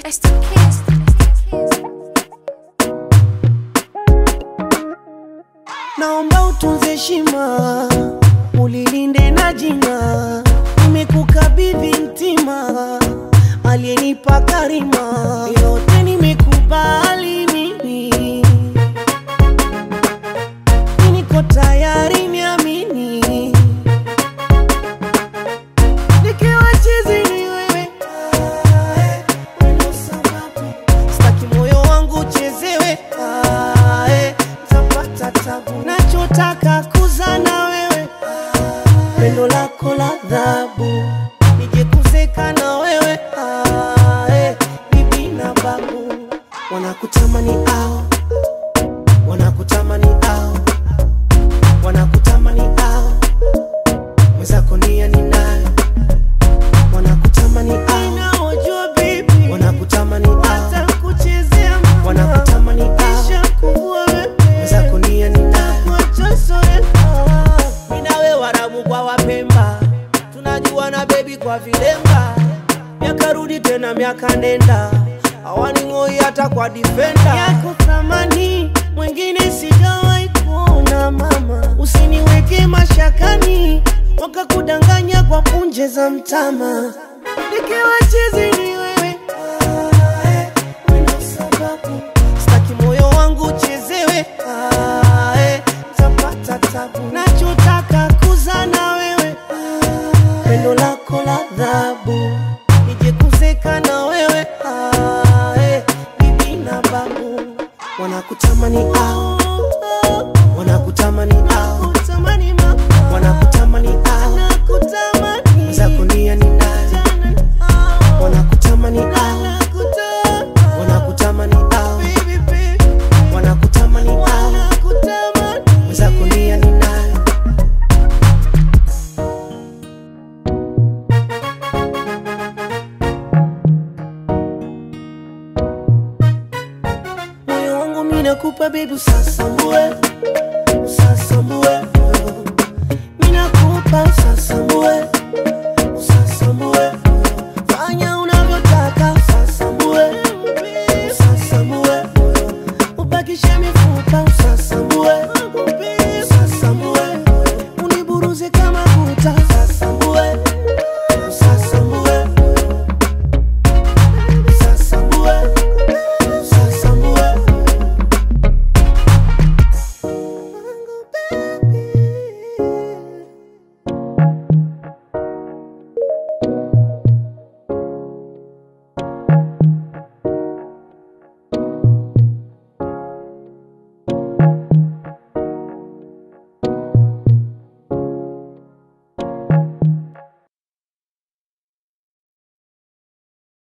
Naomba utunze heshima, ulilinde na jina. Nimekukabidhi mtima, aliyenipa karima. Yote nimekubali mimi, niko tayari niamini. Nikiwa chizi ni wewe, wendo sababu sitaki moyo wangu uchezewe. Tapata tabu, nachotaka kuzana wewe, pendo lako la dhabu, nije kuzeka na wewe. Bibi na babu wanakutamani ao, wanakutamani ao, wanakutamani ao, mwenzako nia ni nani? Wanakutamani ao, naojua baby, wanakutamani ao, hata kuchezea wanakutamani ao, kisha kuvua wewe, mwenzako nia ni nani? Mwacha soe mimi na wewe warabu kwa Wapemba, tunajua na baby kwa vilemba. Miaka rudi tena miaka nenda, hawani ngoi hata kwa defender. Yako thamani mwingine sijawahi kuona mama, usiniweke mashakani wakakudanganya kwa punje za mtama. Nikiwa chizi ni wewe, wendo sababu sitaki moyo wangu uchezewe. Tapata tabu, nachotaka kuzana wewe, pendo lako la dhabu, nije kuzeka na wewe. Bibi na babu wanakutamani ao, wanakutamani ao, wanakutamani ao, mwenzako nia ni nani? Wanakutamani ao, wanakutamani ao, wanakutamani ao, mwenzako nia ni nani? Moyo wangu mimi nakupa baby, usasambue, usasambue. Mimi nakupa usasambue, usasambue. Fanya unavyotaka, usasambue, usasambue. Ubakishe mifupa, usasambue, usasambue. Uniburuze kama buta, usasambue.